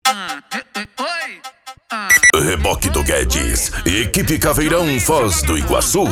Reboque do Guedes, equipe Caveirão Foz do Iguaçu.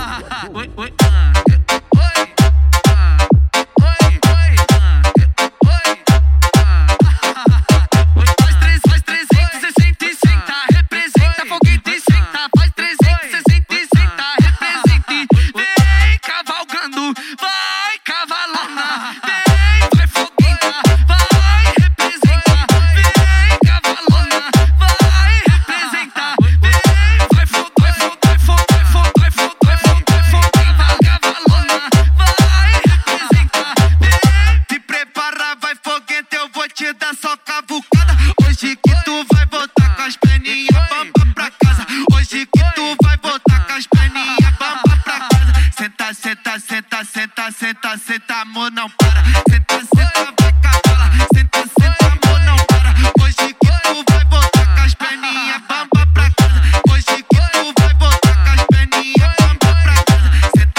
Senta, amor, não para. Senta, vai cavalo. Senta, amor, não para. Hoje que tu vai voltar com as perninhas bamba pra casa. Hoje que tu vai voltar com as perninhas bamba pra casa.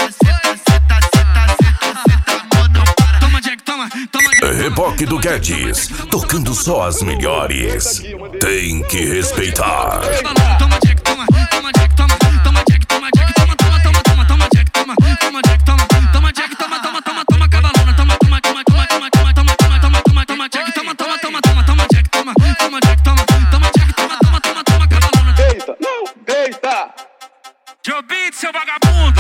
Senta, amor, não para. Toma, Jack, toma. Reboque do Guedes, tocando só as melhores. Tem que respeitar. Toma, Jack, toma. Toma, Jack, toma. Toma, Jack, toma, Jack, toma, toma, Jack, toma. Toma, Jack, toma. Toma, Jack, toma, cavalona. Toma, Jack, toma. Toma, Jack, toma. Toma, Jack, toma, cavalona. Deita, não, deita. Joe Beats, seu vagabundo.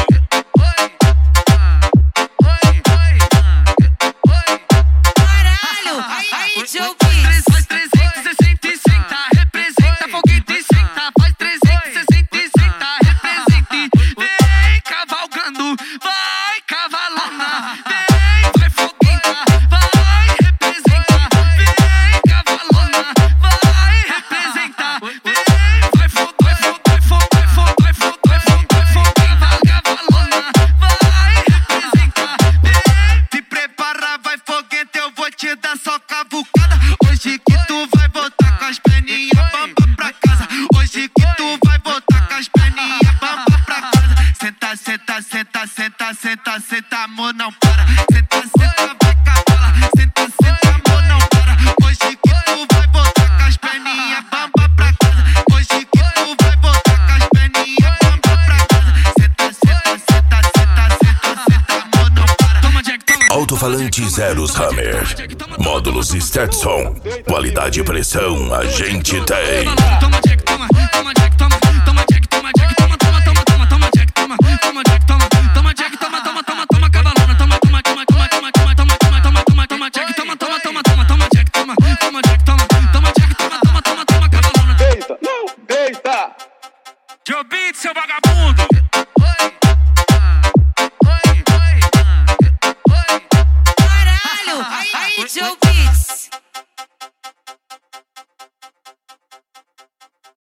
Caralho, aí, Joe Beats. Faz 360, representa foguete e senta. Faz 360, represente. Vem cavalgando, vai cavalona. Vem, vai foguenta, vai representa. Vem cavalona, vai representa. Vem, vai cavalona, vai representa. Vem, se prepara, vai foguete, eu vou te dar só cavucada. Hoje que tu vai voltar com as perninhas bamba pra casa. Hoje que tu vai voltar com as perninhas bamba pra casa. Senta, amor, não para. Senta, vai cavalo. Senta, amor, não para. Hoje que tu vai voltar com as perninhas bamba pra casa. Hoje que tu vai voltar com as perninhas bamba pra casa. Senta, amor, não para. Toma, Jack, toma. Alto-falante Zeros Hammer, módulos Stetson, qualidade e pressão a gente tem. Toma, Jack, toma. Toma, Jack, toma. Toma, Jack, toma, Jack, toma, Jack, toma. Toma, Jack, toma. Toma, Jack, toma, cavalona. Toma, Jack, toma, Jack, toma. Toma, Jack, toma, cavalona. Deita, não, deita. Joe Beats, seu vagabundo.